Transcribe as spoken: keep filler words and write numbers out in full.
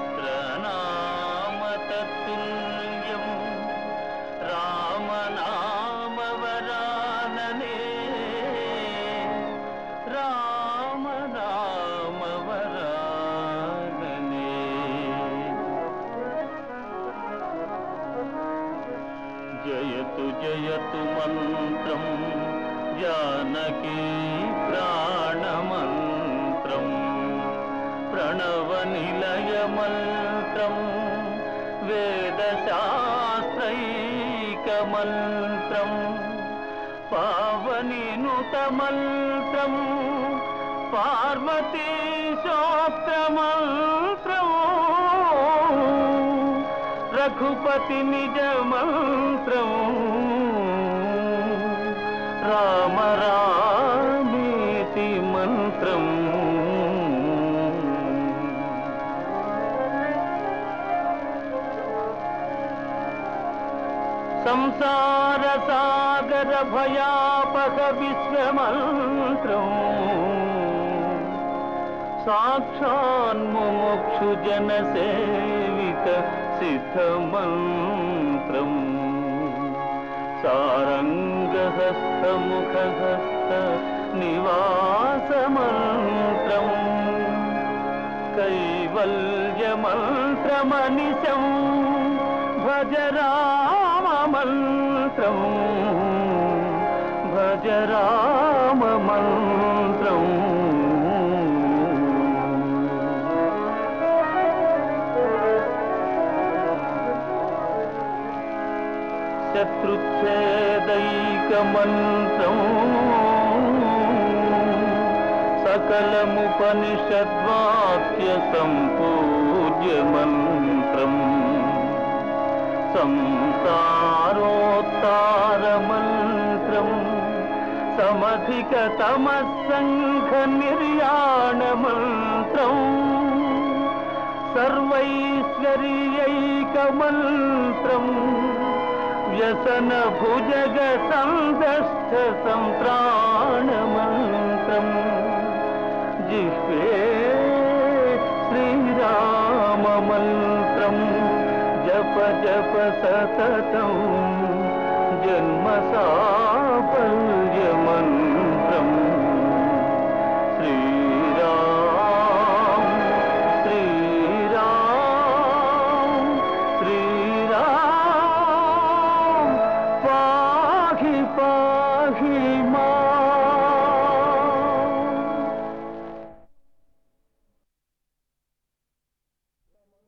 సహస్రనామతత్తుల్యం రామనామవరాననే రామనామవరాననే జయతు జయతు మంత్రం జానకీ ప్రాణమంత్రం ప్రణవ నిలయ మంత్రం వేదశాస్త్రైక మంత్రం పావని నుత మంత్రం పార్వతీ శోక్త మంత్రం రఘుపతి నిజ మంత్రం రామ రామేతి మంత్రం సంసార సాగర భయాపక విశ్వమంత్రం సాక్షాన్ముముక్షు జన సేవిత సిద్ధమంత్రం సారంగహస్తముఖహస్త నివాసమంత్రం కైవల్యమంత్రమనిశం భజ రామ మంత్రం భజ రామ మంత్రం శత్రుచ్ఛేదైక మంత్రం సకలముపనిషద్వాక్య సంపూజ్య మంత్రం సంసారోత్తార మంత్రం సమధిక తమస్సంఘ నిర్యాణ మంత్రం సర్వైశ్వర్యైక మంత్రం వ్యసన భుజగ సందష్ట సంత్రాణ మంత్రం జిహ్వే శ్రీరామ మంత్రం జప జప సతతం జన్మ సాఫల్యం